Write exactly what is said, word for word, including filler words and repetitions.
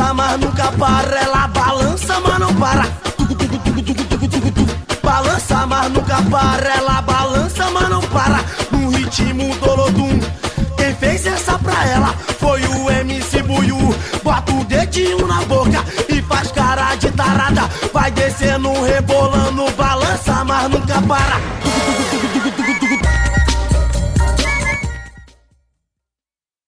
balança, mas nunca para. Ela balança, mas não para. Balança, mas nunca para. Ela balança, mas não para. No ritmo dolodum. Quem fez essa pra ela foi o M C Buiú. Bota o dedinho na boca e faz cara de tarada. Vai descendo, rebolando, balança, mas nunca para.